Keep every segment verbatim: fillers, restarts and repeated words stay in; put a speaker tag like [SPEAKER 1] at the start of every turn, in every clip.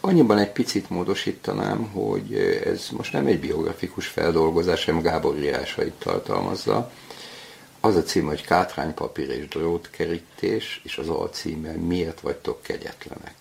[SPEAKER 1] Annyiban egy picit módosítanám, hogy ez most nem egy biografikus feldolgozás, hanem Gábor írásait tartalmazza. Az a cím, hogy Kátránypapír és drótkerítés, és az alcíme Miért vagytok kegyetlenek.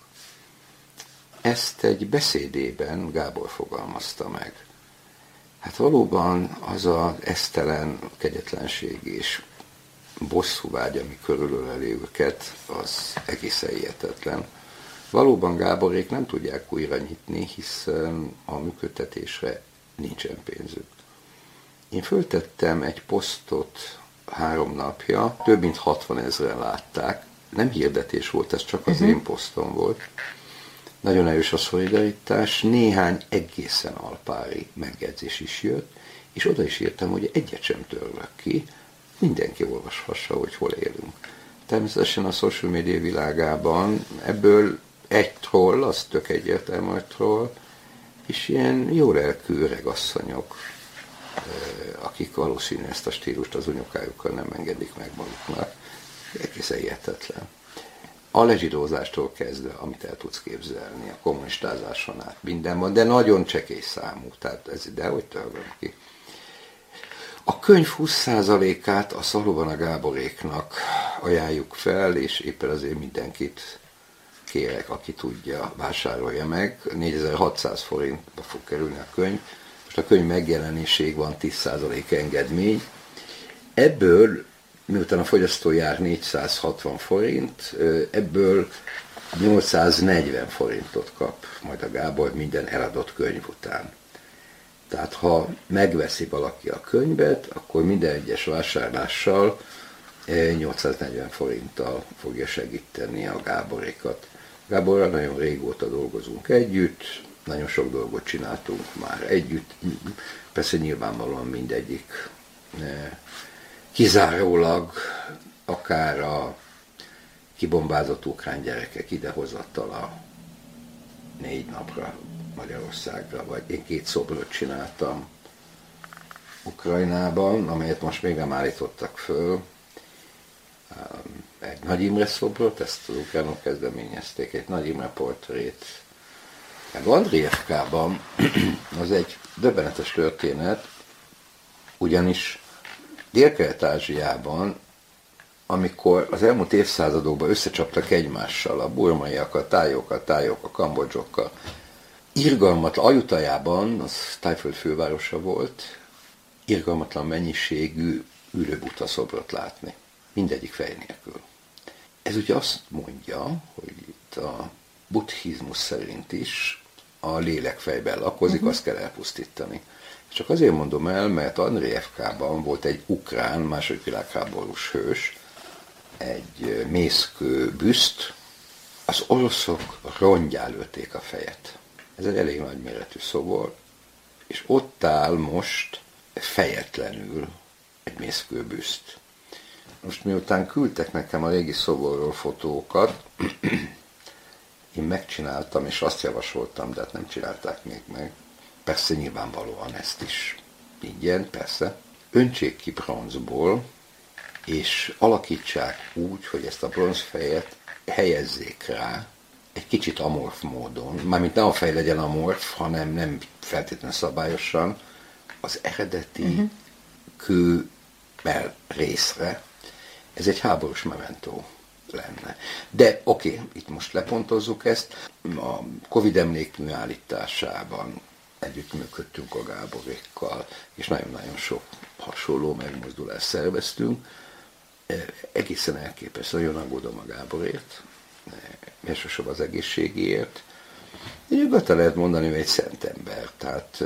[SPEAKER 1] Ezt egy beszédében Gábor fogalmazta meg. Hát valóban az az esztelen kegyetlenség és bosszúvágy, ami körülöleli őket, az egészen hihetetlen. Valóban Gáborék nem tudják újra nyitni, hiszen a működtetésre nincsen pénzük. Én föltettem egy posztot három napja, több mint hatvan ezren látták. Nem hirdetés volt, ez csak az uh-huh. én posztom volt. Nagyon erős a szolidaritás, néhány egészen alpári megjegyzés is jött, és oda is írtam, hogy egyet sem törlök ki, mindenki olvashassa, hogy hol élünk. Természetesen a social media világában ebből egy troll, az tök egyértelmű, hogy troll, és ilyen jó lelkű öregasszonyok, akik valószínűleg ezt a stílust az unokájukkal nem engedik meg maguknak. Egészen hihetetlen. A lezsidózástól kezdve, amit el tudsz képzelni, a kommunistázáson át minden van, de nagyon csekély számú, tehát ez ide, hogy törlöm ki. A könyv húsz százalékát a Szalóban a Gáboréknak ajánljuk fel, és éppen azért mindenkit kérek, aki tudja, vásárolja meg. négyezer-hatszáz forintba fog kerülni a könyv. Most a könyv megjelenéséig van tíz százalék engedmény. Ebből, miután a fogyasztói ár négyszázhatvan forint, ebből nyolcszáznegyven forintot kap majd a Gábor minden eladott könyv után. Tehát ha megveszi valaki a könyvet, akkor minden egyes vásárlással nyolcszáznegyven forinttal fogja segíteni a Gáborékat. Gáborral nagyon régóta dolgozunk együtt, nagyon sok dolgot csináltunk már együtt, persze nyilvánvalóan mindegyik kizárólag akár a kibombázott ukrán gyerekek idehozatala négy napra Magyarországra, vagy én két szobrot csináltam Ukrajnában, amelyet most még nem állítottak föl. Egy Nagy Imre szobrot, ezt az ukránok kezdeményezték, egy Nagy Imre portrét. Meg Andrijevkában az egy döbbenetes történet, ugyanis Dél-Kelet-Ázsiában, amikor az elmúlt évszázadokban összecsaptak egymással, a burmaiak, a tájok, a tájok, a kambodzsokkal, irgalmatlan, Ajutajában, az Tájföld fővárosa volt, irgalmatlan mennyiségű űrőbuta szobrot látni. Mindegyik fej nélkül. Ez ugye azt mondja, hogy itt a buddhizmus szerint is a lélek fejben lakozik, uh-huh. azt kell elpusztítani. Csak azért mondom el, mert Andrijevkában volt egy ukrán, második világháborús hős, egy mészkő bűszt, az oroszok rongyá lőtték a fejet. Ez egy elég nagy méretű szobor, és ott áll most fejetlenül egy mészkő bűszt. Most miután küldtek nekem a régi szoborról fotókat, én megcsináltam, és azt javasoltam, de hát nem csinálták még meg. Persze nyilvánvalóan ezt is ingyen, persze. Öntsék ki bronzból, és alakítsák úgy, hogy ezt a bronzfejet helyezzék rá, egy kicsit amorf módon, mármint ne a fej legyen amorf, hanem nem feltétlenül szabályosan, az eredeti uh-huh. kőmel részre. Ez egy háborús mementó lenne. De oké, okay, itt most lepontozzuk ezt. A Covid emlékmű állításában együttműködtünk a Gáborékkal, és nagyon-nagyon sok hasonló megmozdulást szerveztünk. Egészen elképesztő, nagyon aggódom a Gáborért, elsősorban az egészségéért. Nyugodtan lehet mondani, hogy egy szent ember, tehát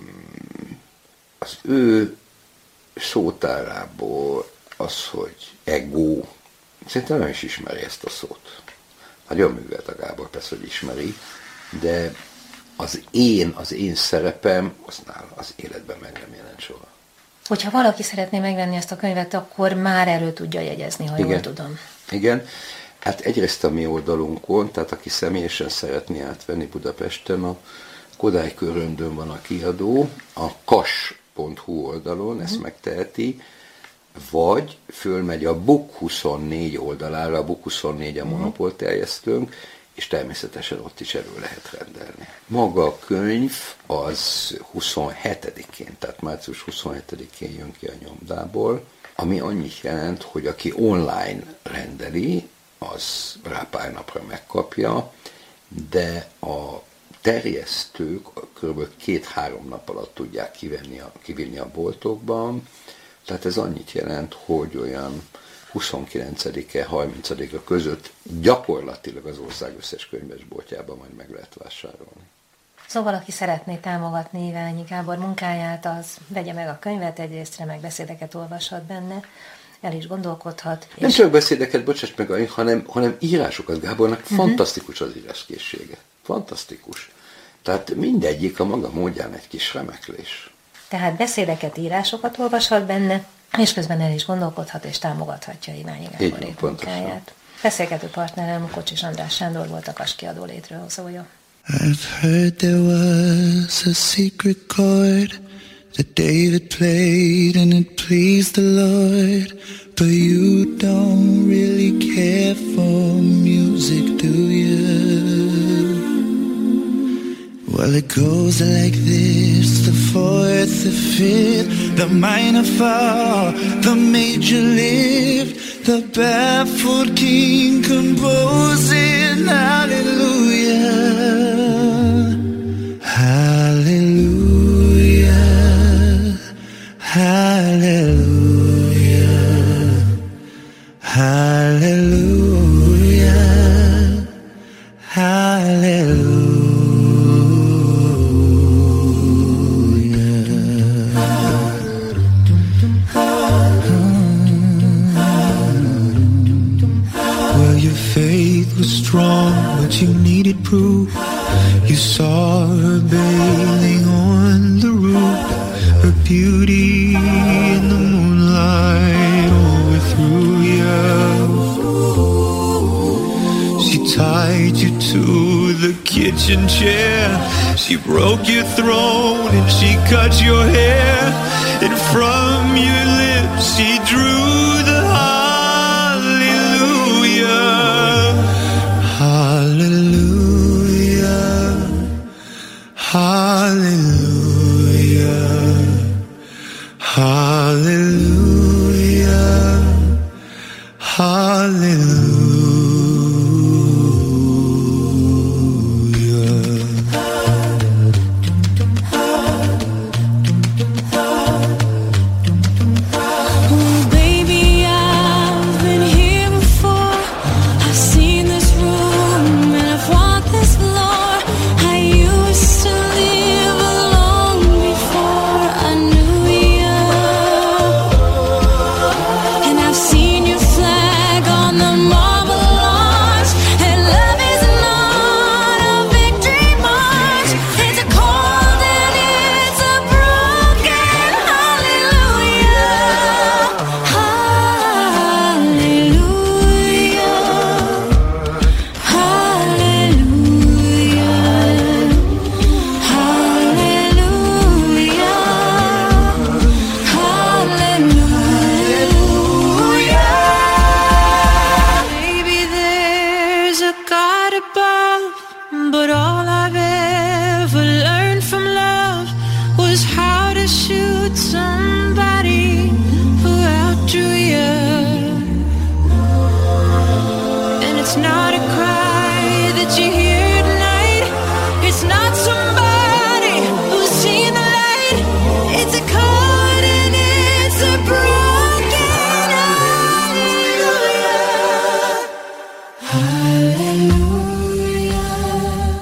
[SPEAKER 1] az ő szótárából az, hogy ego, szerintem nem is ismeri ezt a szót. Nagyon művelt a Gábor, persze, hogy ismeri, de az én, az én szerepem, aznál az életben meg nem jelent soha.
[SPEAKER 2] Hogyha valaki szeretné megvenni ezt a könyvet, akkor már erről tudja jegyezni, ha
[SPEAKER 1] Igen.
[SPEAKER 2] jól tudom.
[SPEAKER 1] Igen. Hát egyrészt a mi oldalunkon, tehát aki személyesen szeretné átvenni Budapesten, a Kodály Köröndön van a kiadó, a kas pont hu oldalon ezt mm. megteheti, vagy fölmegy a Book huszonnégy oldalára, a Book huszonnégy a monopól terjesztőnk, és természetesen ott is elő lehet rendelni. Maga a könyv az huszonhetedikén, tehát március huszonhetedikén jön ki a nyomdából, ami annyit jelent, hogy aki online rendeli, az rá pár napra megkapja, de a terjesztők kb. két-három nap alatt tudják kivenni a, kivinni a boltokban, tehát ez annyit jelent, hogy olyan huszonkilencedike harmincadika között gyakorlatilag az ország összes könyvesboltjában majd meg lehet vásárolni.
[SPEAKER 2] Szóval, aki szeretné támogatni Iványi Gábor munkáját, az vegye meg a könyvet, egyrészt remek beszédeket olvashat benne, el is gondolkodhat.
[SPEAKER 1] Nem csak beszédeket, bocsáss meg, hanem, hanem írásokat. Gábornak uh-huh. fantasztikus az íráskészsége. Fantasztikus. Tehát mindegyik a maga módján egy kis remeklés.
[SPEAKER 2] Tehát beszédeket, írásokat olvashat benne, és közben el is gondolkodhat és támogathatja Iványi Gábor munkáját. Beszélgető partnerem Kocsis András Sándor volt, a Kas Kiadó létrehozója.
[SPEAKER 3] I've heard there was a secret chord that David played and it pleased the Lord, but you don't really care for music, do you? Well, it goes like this: the fourth, the fifth, the minor fall, the major lift, the baffled king composing hallelujah, hallelujah, hallelujah, hallelujah, hallelujah. Faith was strong, but you needed proof. You saw her bathing on the roof, her beauty in the moonlight overthrew you. She tied you to the kitchen chair, she broke your throne and she cut your hair, and from your lips she drew the hallelujah, hallelujah, hallelujah, hallelujah.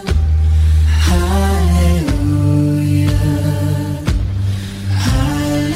[SPEAKER 4] Hallelujah, hallelujah.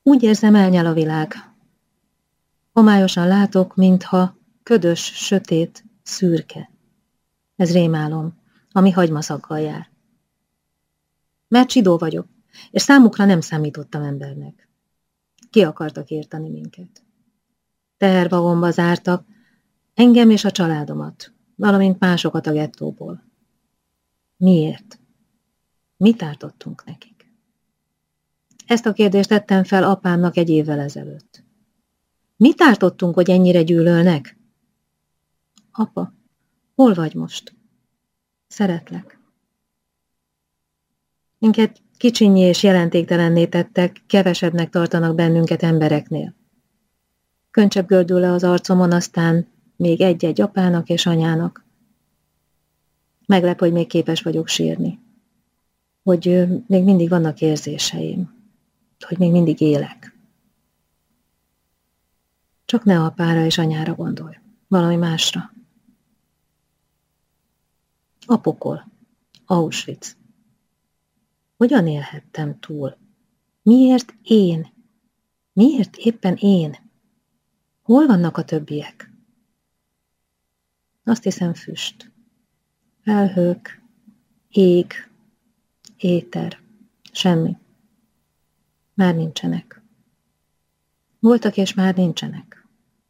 [SPEAKER 2] Úgy érzem, elnyel a világ. Homályosan látok, mintha ködös, sötét, szürke. Ez rémálom, ami hagymaszaggal jár. Mert zsidó vagyok, és számukra nem számítottam embernek. Ki akartak érteni minket. Tehervagomba zártak, engem és a családomat, valamint másokat a gettóból. Miért? Mit ártottunk nekik? Ezt a kérdést tettem fel apámnak egy évvel ezelőtt. Mit ártottunk, hogy ennyire gyűlölnek? Apa, hol vagy most? Szeretlek. Minket kicsinyé és jelentéktelenné tettek, kevesebbnek tartanak bennünket embereknél. Könycsepp gördül le az arcomon, aztán még egy-egy apának és anyának. Meglep, hogy még képes vagyok sírni. Hogy még mindig vannak érzéseim. Hogy még mindig élek. Csak ne apára és anyára gondolj. Valami másra. A pokol. Auschwitz. Hogyan élhettem túl? Miért én? Miért éppen én? Hol vannak a többiek? Azt hiszem füst. Felhők, ég, éter, semmi. Már nincsenek. Voltak és már nincsenek.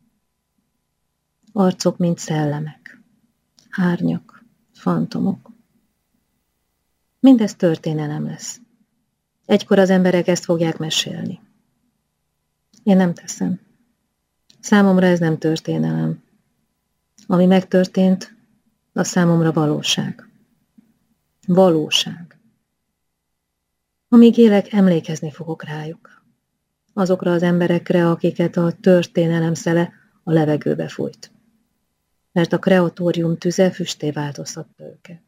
[SPEAKER 2] Arcok, mint szellemek. Árnyak, fantomok. Mindez történelem lesz. Egykor az emberek ezt fogják mesélni. Én nem teszem. Számomra ez nem történelem. Ami megtörtént, az számomra valóság. Valóság. Amíg élek, emlékezni fogok rájuk. Azokra az emberekre, akiket a történelem szele a levegőbe fújt. Mert a kreatórium tüze füsté változtatta őket.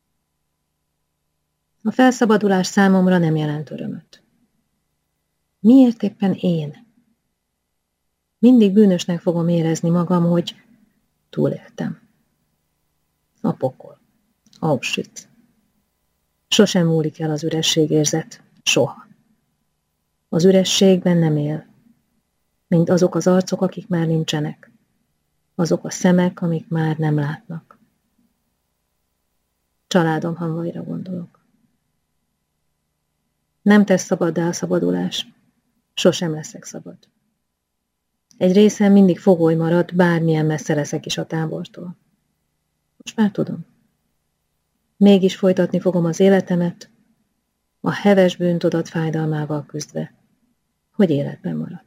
[SPEAKER 2] A felszabadulás számomra nem jelent örömöt. Miért éppen én? Mindig bűnösnek fogom érezni magam, hogy túléltem. A pokol. Auschwitz. Sosem múlik el az ürességérzet. Soha. Az ürességben nem él. Mint azok az arcok, akik már nincsenek. Azok a szemek, amik már nem látnak. Családom hamvaira gondolok. Nem tesz szabaddá a szabadulás. Sosem leszek szabad. Egy részem mindig fogoly marad, bármilyen messze leszek is a tábortól. Most már tudom. Mégis folytatni fogom az életemet, a heves bűntudat fájdalmával küzdve, hogy életben maradtam.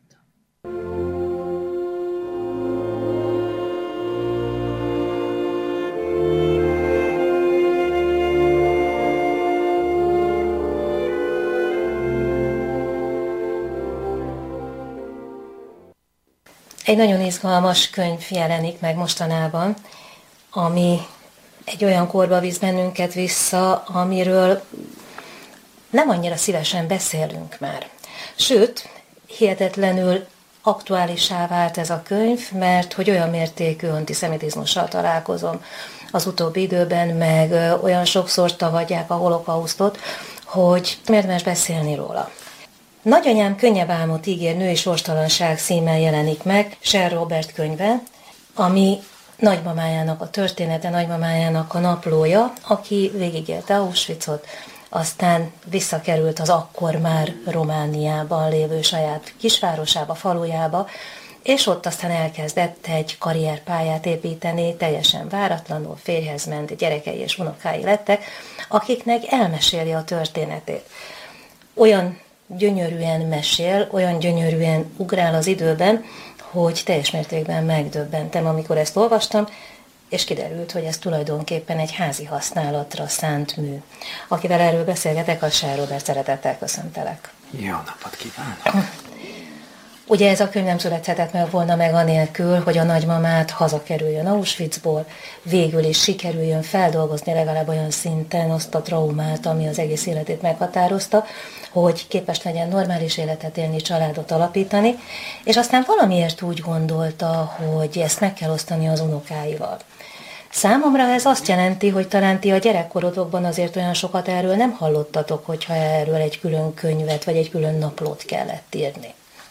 [SPEAKER 2] Egy nagyon izgalmas könyv jelenik meg mostanában, ami egy olyan korba visz bennünket vissza, amiről nem annyira szívesen beszélünk már. Sőt, hihetetlenül aktuálissá vált ez a könyv, mert hogy olyan mértékű antiszemitizmussal találkozom az utóbbi időben, meg olyan sokszor tagadják a holokausztot, hogy érdemes beszélni róla. Nagyanyám könnyebb álmot ígér női sorstalanság címmel jelenik meg, Cheryl Robert könyve, ami nagymamájának a története, nagymamájának a naplója, aki végigélte Auschwitzot, aztán visszakerült az akkor már Romániában lévő saját kisvárosába, falujába, és ott aztán elkezdett egy karrierpályát építeni, teljesen váratlanul, férjhez ment, gyerekei és unokái lettek, akiknek elmeséli a történetét. Olyan gyönyörűen mesél, olyan gyönyörűen ugrál az időben, hogy teljes mértékben megdöbbentem, amikor ezt olvastam, és kiderült, hogy ez tulajdonképpen egy házi használatra szánt mű. Akivel erről beszélgetek, az Cheryl Robert, szeretettel köszöntelek.
[SPEAKER 1] Jó napot kívánok!
[SPEAKER 2] Ugye ez a könyv nem születhetett meg volna meg anélkül, hogy a nagymamát hazakerüljön Auschwitzból, végül is sikerüljön feldolgozni legalább olyan szinten azt a traumát, ami az egész életét meghatározta, hogy képes legyen normális életet élni, családot alapítani, és aztán valamiért úgy gondolta, hogy ezt meg kell osztani az unokáival. Számomra ez azt jelenti, hogy talán ti a gyerekkorodokban azért olyan sokat erről nem hallottatok, hogyha erről egy külön könyvet vagy egy külön naplót kellett írni.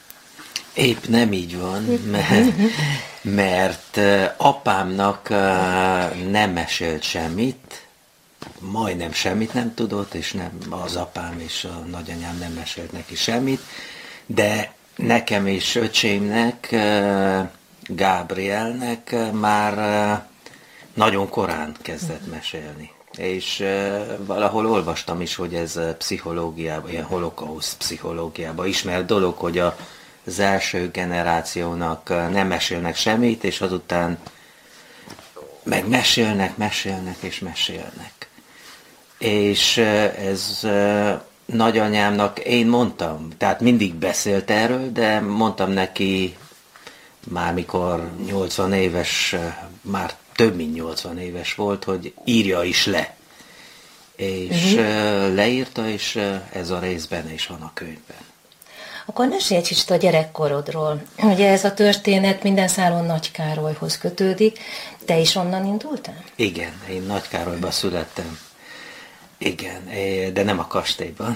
[SPEAKER 4] Épp nem így van, mert, mert apámnak nem mesélt semmit, majdnem semmit nem tudott, és nem, az apám és a nagyanyám nem mesélt neki semmit, de nekem és öcsémnek, Gábrielnek már nagyon korán kezdett mesélni. És valahol olvastam is, hogy ez pszichológiában, ilyen holokauszt pszichológiában ismert dolog, hogy a az első generációnak nem mesélnek semmit, és azután meg mesélnek, mesélnek és mesélnek. És ez nagyanyámnak én mondtam, tehát mindig beszélt erről, de mondtam neki már mikor nyolcvan éves, már több mint nyolcvan éves volt, hogy írja is le. És uh-huh. leírta, és ez a részben is van a könyvben.
[SPEAKER 2] Akkor mesélj egy kicsit a gyerekkorodról. Ugye ez a történet minden szálon Nagy Károlyhoz kötődik. Te is onnan indultál?
[SPEAKER 4] Igen, én Nagy Károlyban születtem. Igen, de nem a kastélyban,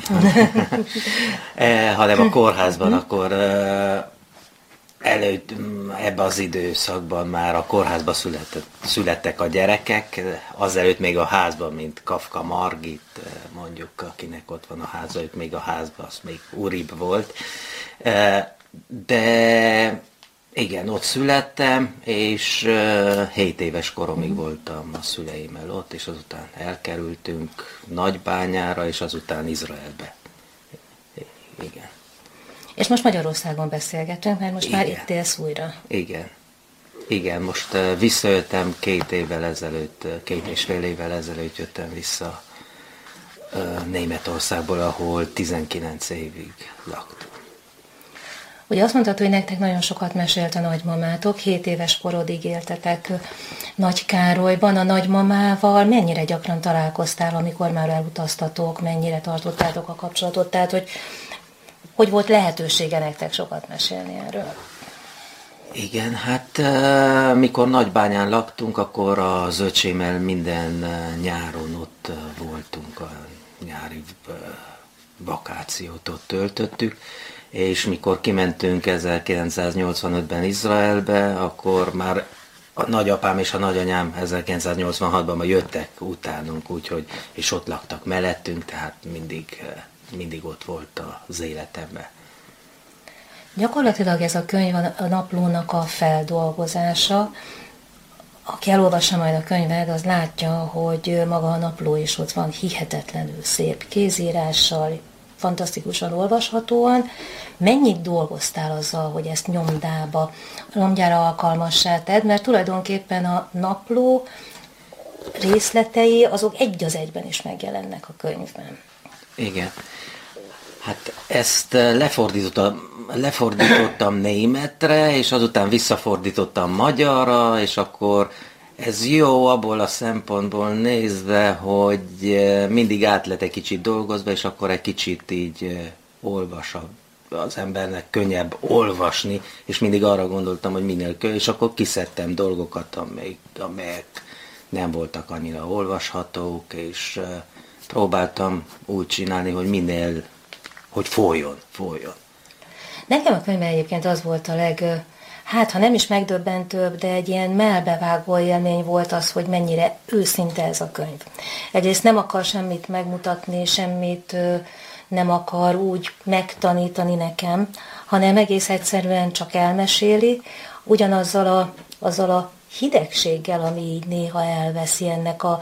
[SPEAKER 4] hanem a kórházban. Akkor előtt, ebben az időszakban már a kórházban született, születtek a gyerekek, azelőtt még a házban, mint Kafka Margit, mondjuk, akinek ott van a háza, ők még a házban, az még uribb volt. De igen, ott születtem, és hét éves koromig voltam a szüleimmel ott, és azután elkerültünk Nagybányára, és azután Izraelbe. Igen.
[SPEAKER 2] És most Magyarországon beszélgetünk, mert most igen. Már itt élsz újra.
[SPEAKER 4] Igen. Igen, most uh, visszajöttem két évvel ezelőtt, két és fél évvel ezelőtt jöttem vissza uh, Németországból, ahol tizenkilenc évig laktam.
[SPEAKER 2] Ugye azt mondtad, hogy nektek nagyon sokat mesélt a nagymamátok, hét éves korodig éltetek Nagykárolyban. A nagymamával mennyire gyakran találkoztál, amikor már elutaztatok, mennyire tartottátok a kapcsolatot, tehát hogy hogy volt lehetősége nektek sokat mesélni erről?
[SPEAKER 4] Igen, hát mikor Nagybányán laktunk, akkor az öcsémmel minden nyáron ott voltunk, a nyári vakációt ott töltöttük, és mikor kimentünk ezerkilencszáznyolcvanötben Izraelbe, akkor már a nagyapám és a nagyanyám ezerkilencszáznyolcvanhatban már jöttek utánunk, úgyhogy, és ott laktak mellettünk, tehát mindig... mindig ott volt az életemben.
[SPEAKER 2] Gyakorlatilag ez a könyv a naplónak a feldolgozása. Aki elolvassa majd a könyved, az látja, hogy maga a napló is ott van hihetetlenül szép kézírással, fantasztikusan olvashatóan. Mennyit dolgoztál azzal, hogy ezt nyomdába, nyomdára alkalmassá tedd, mert tulajdonképpen a napló részletei azok egy az egyben is megjelennek a könyvben.
[SPEAKER 4] Igen. Hát ezt lefordítottam, lefordítottam németre, és azután visszafordítottam magyarra, és akkor ez jó abból a szempontból nézve, hogy mindig át lett egy kicsit dolgozva, és akkor egy kicsit így olvas az embernek könnyebb olvasni, és mindig arra gondoltam, hogy minél könnyebb, és akkor kiszedtem dolgokat, amelyek, amelyek nem voltak annyira olvashatók, és próbáltam úgy csinálni, hogy minél, hogy folyjon, folyjon.
[SPEAKER 2] Nekem a könyvben egyébként az volt a leg, hát ha nem is megdöbbentőbb, de egy ilyen mellbevágó élmény volt az, hogy mennyire őszinte ez a könyv. Egyrészt nem akar semmit megmutatni, semmit nem akar úgy megtanítani nekem, hanem egész egyszerűen csak elmeséli, ugyanazzal a, azzal a hidegséggel, ami így néha elveszi ennek a,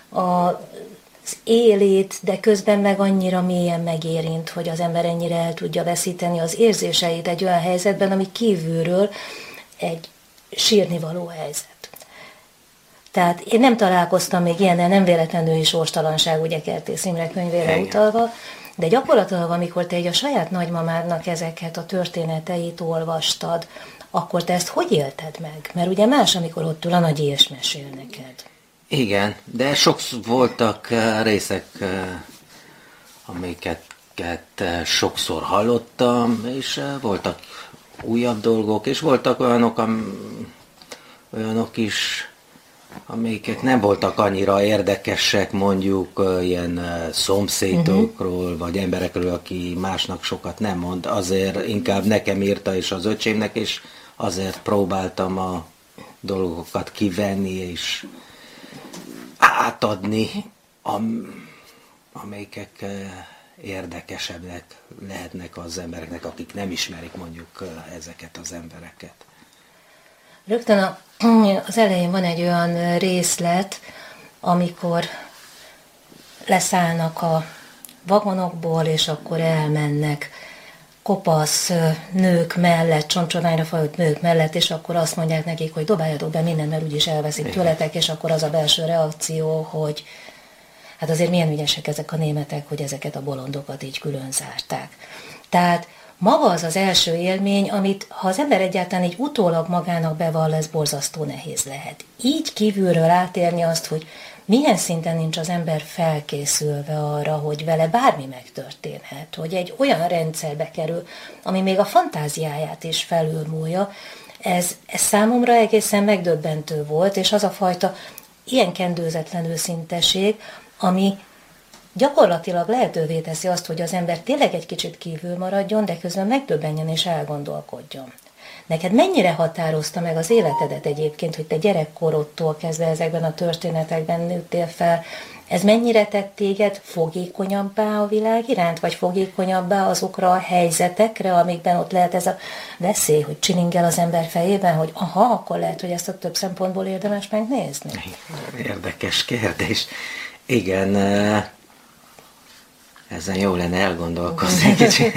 [SPEAKER 2] a az élét, de közben meg annyira mélyen megérint, hogy az ember ennyire el tudja veszíteni az érzéseit egy olyan helyzetben, ami kívülről egy sírnivaló helyzet. Tehát én nem találkoztam még ilyennel, nem véletlenül is sorstalanság, ugye Kertész Imre könyvére
[SPEAKER 4] Igen.
[SPEAKER 2] utalva, de gyakorlatilag, amikor te egy a saját nagymamádnak ezeket a történeteit olvastad, akkor te ezt hogy élted meg? Mert ugye más, amikor ott ül a nagyi és mesél neked.
[SPEAKER 4] Igen, de sok voltak részek, amiket sokszor hallottam, és voltak újabb dolgok, és voltak olyanok, olyanok is, amelyek nem voltak annyira érdekesek, mondjuk ilyen szomszédokról, uh-huh. vagy emberekről, aki másnak sokat nem mond, azért inkább nekem írta, és az öcsémnek, és azért próbáltam a dolgokat kivenni, és átadni, am, amelyek érdekesebbek lehetnek az embereknek, akik nem ismerik mondjuk ezeket az embereket.
[SPEAKER 2] Rögtön a, az elején van egy olyan részlet, amikor leszállnak a vagonokból, és akkor elmennek kopasz nők mellett, csontsoványra fajott nők mellett, és akkor azt mondják nekik, hogy dobáljatok be mindent, mert úgyis elveszik tőletek, és akkor az a belső reakció, hogy hát azért milyen ügyesek ezek a németek, hogy ezeket a bolondokat így külön zárták. Tehát maga az az első élmény, amit ha az ember egyáltalán így utólag magának bevall, ez borzasztó nehéz lehet. Így kívülről átérni azt, hogy milyen szinten nincs az ember felkészülve arra, hogy vele bármi megtörténhet, hogy egy olyan rendszerbe kerül, ami még a fantáziáját is felülmúlja, ez, ez számomra egészen megdöbbentő volt, és az a fajta ilyen kendőzetlen őszinteség, ami gyakorlatilag lehetővé teszi azt, hogy az ember tényleg egy kicsit kívül maradjon, de közben megdöbbenjen és elgondolkodjon. Neked mennyire határozta meg az életedet egyébként, hogy te gyerekkorodtól kezdve ezekben a történetekben nőttél fel? Ez mennyire tett téged fogékonyabbá a világ iránt, vagy fogékonyabbá azokra a helyzetekre, amikben ott lehet ez a veszély, hogy csilingel az ember fejében, hogy aha, akkor lehet, hogy ezt a több szempontból érdemes megnézni?
[SPEAKER 4] Érdekes kérdés. Igen, ezen jó lenne elgondolkozni kicsit.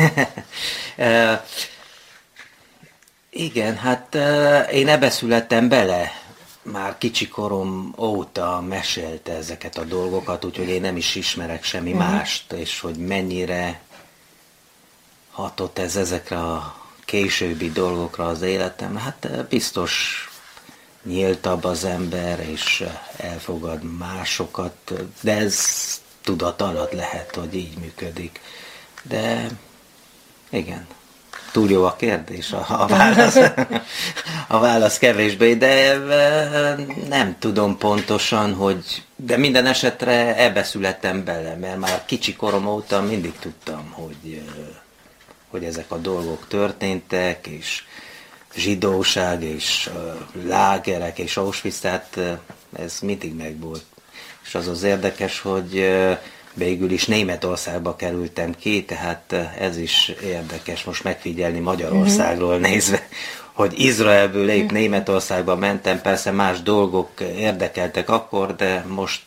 [SPEAKER 4] Igen, hát én ebbe születtem bele. Már kicsi korom óta mesélte ezeket a dolgokat, úgyhogy én nem is ismerek semmi uh-huh. mást, és hogy mennyire hatott ez ezekre a későbbi dolgokra az életem. Hát biztos nyíltabb az ember, és elfogad másokat, de ez tudat alatt lehet, hogy így működik. De igen, túl jó a kérdés, a, a válasz. A válasz kevésbé, de nem tudom pontosan, hogy... De minden esetre ebbe születtem bele, mert már kicsi korom óta mindig tudtam, hogy, hogy ezek a dolgok történtek, és zsidóság, és lágerek, és Auschwitz, tehát ez mindig megvolt. És az az érdekes, hogy végül is Németországba kerültem ki, tehát ez is érdekes most megfigyelni Magyarországról nézve, hogy Izraelből épp Németországba mentem, persze más dolgok érdekeltek akkor, de most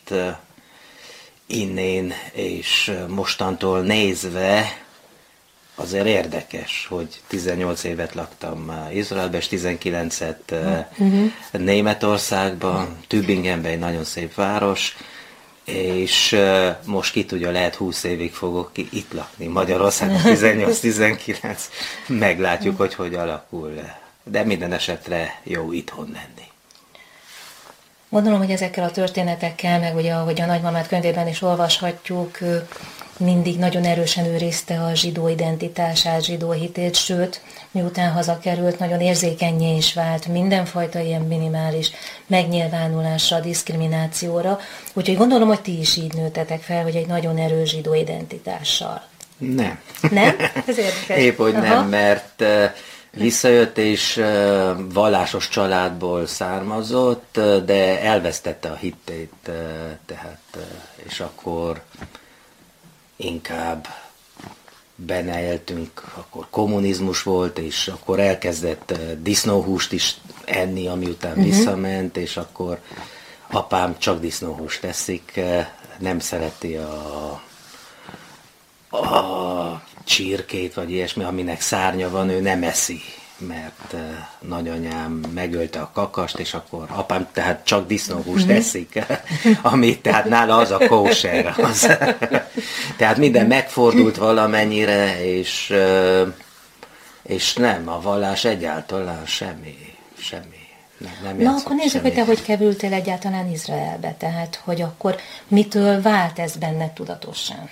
[SPEAKER 4] innen és mostantól nézve azért érdekes, hogy tizennyolc évet laktam Izraelben, és tizenkilencet uh-huh. Németországban, Tübingenben, egy nagyon szép város, és most ki tudja, lehet húsz évig fogok itt lakni Magyarországon, tizennyolc tizenkilenc, meglátjuk, hogy hogy alakul, de minden esetre jó itthon lenni.
[SPEAKER 2] Gondolom, hogy ezekkel a történetekkel, meg ugye, ahogy a nagymamát könyvében is olvashatjuk, mindig nagyon erősen őrizte a zsidó identitását, zsidó hitét, sőt, miután hazakerült, nagyon érzékennyé is vált mindenfajta ilyen minimális megnyilvánulásra, diszkriminációra. Úgyhogy gondolom, hogy ti is így nőtetek fel, hogy egy nagyon erős zsidó identitással.
[SPEAKER 4] Nem.
[SPEAKER 2] Nem? Ez érdekes.
[SPEAKER 4] Épp, hogy Aha. nem, mert visszajött és vallásos családból származott, de elvesztette a hitét, tehát, és akkor inkább benne éltünk, akkor kommunizmus volt, és akkor elkezdett disznóhúst is enni, ami után uh-huh. visszament, és akkor apám csak disznóhúst teszik, nem szereti a, a csirkét, vagy ilyesmi, aminek szárnya van, ő nem eszi, mert nagyanyám megölte a kakast, és akkor apám tehát csak disznóhúst eszik, ami tehát nála az a kóser. Az. Tehát minden megfordult valamennyire, és, és nem, a vallás egyáltalán semmi, semmi. Nem, nem
[SPEAKER 2] Na akkor nézzük, semmi. Hogy te hogy kerültél egyáltalán Izraelbe, tehát hogy akkor mitől vált ez benned tudatosan?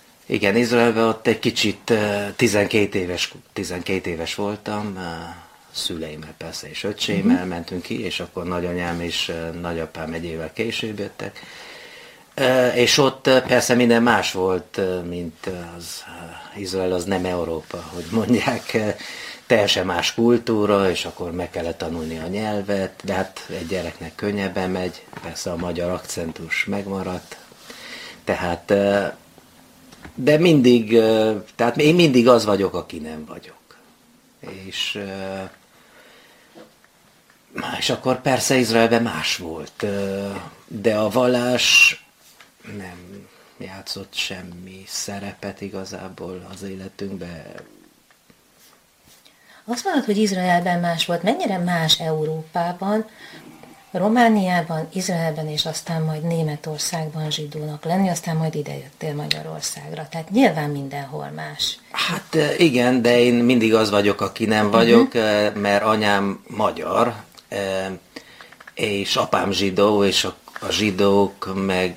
[SPEAKER 4] Igen, Izraelben ott egy kicsit tizenkét éves, tizenkét éves voltam, szüleimmel persze, és öcsémmel uh-huh. mentünk ki, és akkor nagyanyám és nagyapám egy évvel később jöttek. És ott persze minden más volt, mint az Izrael, az nem Európa, hogy mondják, teljesen más kultúra, és akkor meg kellett tanulni a nyelvet, de hát egy gyereknek könnyebben megy, persze a magyar akcentus megmaradt, tehát, de mindig, tehát én mindig az vagyok, aki nem vagyok. És, és akkor persze Izraelben más volt, de a vallás nem játszott semmi szerepet igazából az életünkben.
[SPEAKER 2] Azt mondod, hogy Izraelben más volt. Mennyire más Európában, Romániában, Izraelben és aztán majd Németországban zsidónak lenni, aztán majd idejöttél Magyarországra. Tehát nyilván mindenhol más.
[SPEAKER 4] Hát igen, de én mindig az vagyok, aki nem vagyok, uh-huh. mert anyám magyar, és apám zsidó, és a, a zsidók meg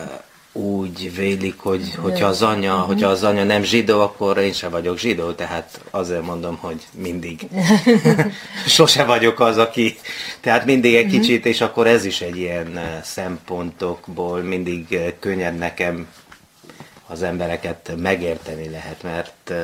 [SPEAKER 4] úgy vélik, hogy hogyha az, anya, uh-huh. hogyha az anya nem zsidó, akkor én sem vagyok zsidó, tehát azért mondom, hogy mindig sose vagyok az, aki, tehát mindig egy kicsit, uh-huh. és akkor ez is egy ilyen szempontokból mindig könnyebb nekem az embereket megérteni lehet, mert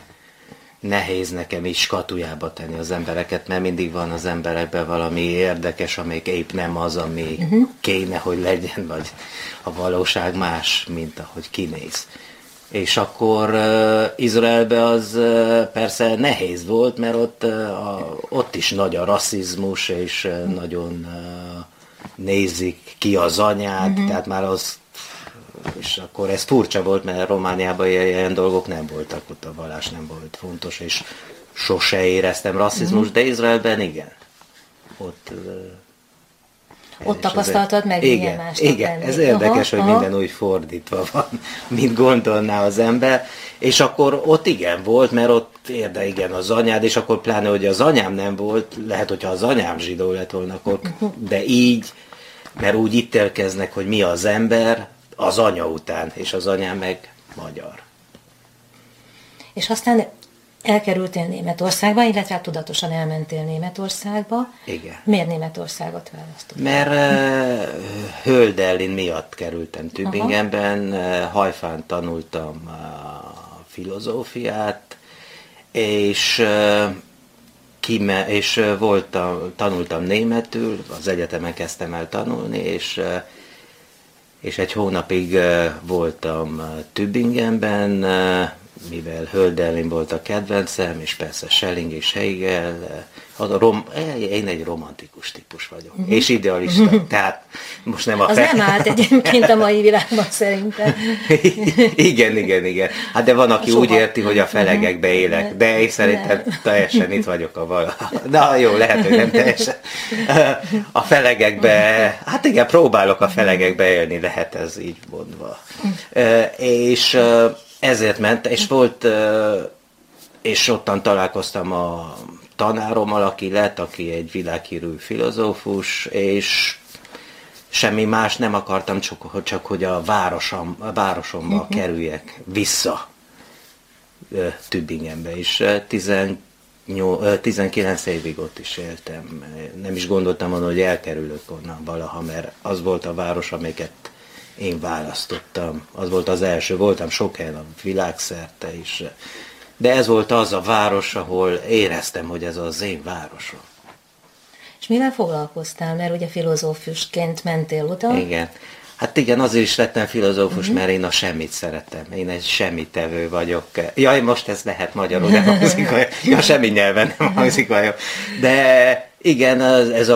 [SPEAKER 4] nehéz nekem is skatujába tenni az embereket, mert mindig van az emberekben valami érdekes, amelyik épp nem az, ami uh-huh. kéne, hogy legyen, vagy a valóság más, mint ahogy kinéz. És akkor uh, Izraelben az uh, persze nehéz volt, mert ott, uh, a, ott is nagy a rasszizmus, és uh, nagyon uh, nézik ki az anyát, uh-huh. tehát már az, és akkor ez furcsa volt, mert Romániában ilyen, ilyen dolgok nem voltak, ott a vallás nem volt fontos, és sose éreztem rasszizmus, uh-huh. de Izraelben igen. Ott,
[SPEAKER 2] ott tapasztaltad meg,
[SPEAKER 4] igen,
[SPEAKER 2] milyen másnak
[SPEAKER 4] igen,
[SPEAKER 2] lenni.
[SPEAKER 4] Ez érdekes, aha, hogy
[SPEAKER 2] aha.
[SPEAKER 4] minden úgy fordítva van, mint gondolná az ember, és akkor ott igen volt, mert ott érde igen az anyád, és akkor pláne, hogy az anyám nem volt, lehet, hogyha az anyám zsidó lett volna, akkor, de így, mert úgy ítélkeznek, hogy mi az ember, az anya után, és az anyám meg magyar. És
[SPEAKER 2] aztán elkerültél Németországba, illetve tudatosan elmentél Németországba.
[SPEAKER 4] Igen.
[SPEAKER 2] Miért Németországot választottál?
[SPEAKER 4] Mert uh, Hölderlin miatt kerültem Tübingenben, uh, Hajfán tanultam uh, filozófiát, és, uh, kime, és uh, voltam, tanultam németül, az egyetemen kezdtem el tanulni, és uh, és egy hónapig uh, voltam uh, Tübingenben, uh, mivel Hölderlin volt a kedvencem, és persze Schelling és Hegel. Uh, a rom, én egy romantikus típus vagyok, uh-huh. és idealista, uh-huh. tehát most nem a...
[SPEAKER 2] Az fel... nem állt egyébként a mai világban szerintem.
[SPEAKER 4] igen, igen, igen. Hát de van, aki Soha. úgy érti, hogy a felegekbe élek, de én szerintem teljesen itt vagyok a vala. Na jó, lehet, hogy nem teljesen. A felegekbe, hát igen, próbálok a felegekbe élni, lehet ez így mondva. És ezért ment, és volt, és ottan találkoztam a tanárommal, aki lett, aki egy világhírű filozófus, és semmi más nem akartam, csak, csak hogy a, városom, a városomba uh-huh. kerüljek vissza Tübingenbe, és tizenkilenc évig ott is éltem. Nem is gondoltam volna, hogy elkerülök onnan valaha, mert az volt a város, amiket én választottam. Az volt az első, voltam sok helyen a világszerte is. De ez volt az a város, ahol éreztem, hogy ez az én városom.
[SPEAKER 2] És mivel foglalkoztál? Mert ugye filozófusként mentél oda.
[SPEAKER 4] Igen. Hát igen, azért is lettem filozófus, uh-huh. mert én a semmit szeretem. Én egy semmitevő vagyok. Jaj, most ez lehet magyarul, nem hangzik olyan. Ja, semmi nyelven nem hangzik olyan. De igen, ez a